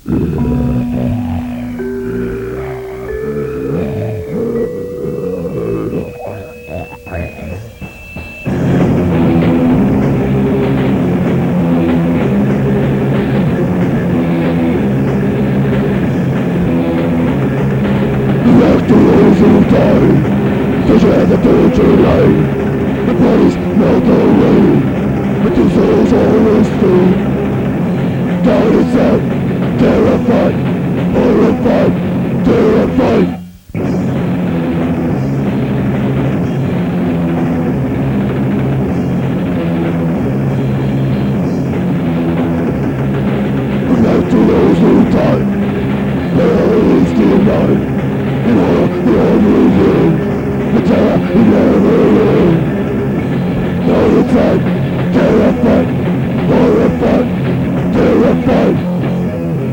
After those who die, such as the torture line, the bodies melt away, but the souls always stay. Down inside, terrified, horrified, terrified. To those who die, hell is denied. In all the only room, the terror he never learned. All the time,